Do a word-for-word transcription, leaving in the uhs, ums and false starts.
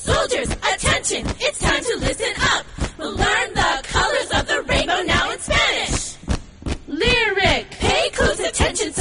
Soldiers, attention, it's time to listen up. We'll learn the colors of the rainbow now in Spanish. Lyric, pay close attention